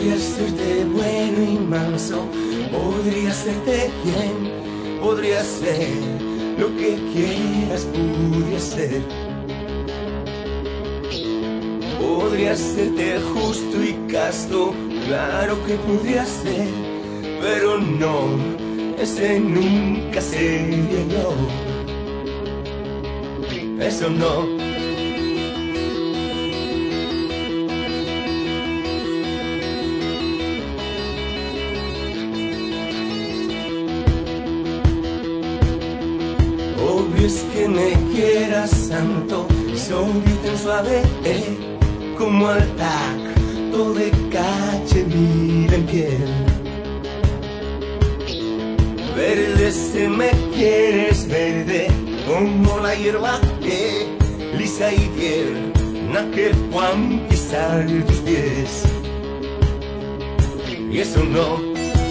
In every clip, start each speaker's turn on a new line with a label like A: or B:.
A: Podría serte bueno y manso, podría serte bien, podría ser lo que quieras, podría ser. Podría serte justo y casto, claro que podría ser, pero no, ese nunca sería yo. Eso no. Obvio es que me quieras santo, obvio tan suave, como al tacto de cachemira en piel. Verde se me quieres verde, como la hierba lisa y tierna que puedan pisar tus pies. Y eso no.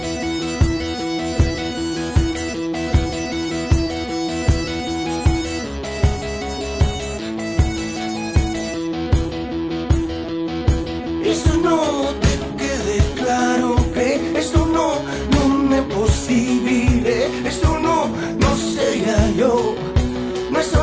A: Eso no, te quede claro que eso no me posible, eso no sería yo, eso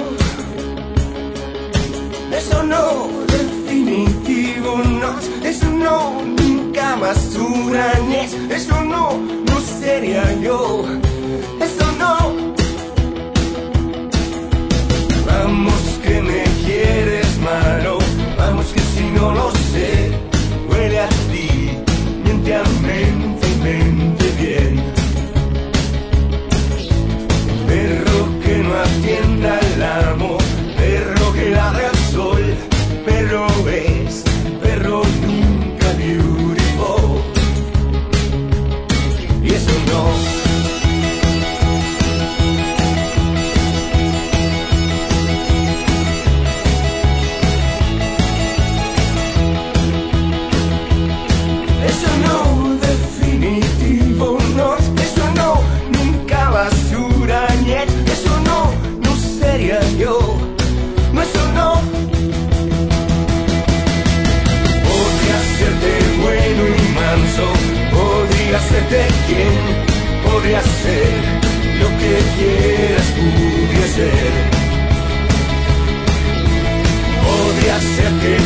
A: no, definitivo no, eso no, nunca más durañez, eso no sería yo, eso no. Vamos que me quieres malo, vamos que si no lo sé, huele a ti, miente a mente y mente bien. Perro que no atienda al amo, perro que ladra al sol, perro es, perro nunca beautiful. Y eso no. Yo, no, eso no. Podría serte bueno y manso, podría serte quien, podría ser lo que quieras, podría ser. Podría serte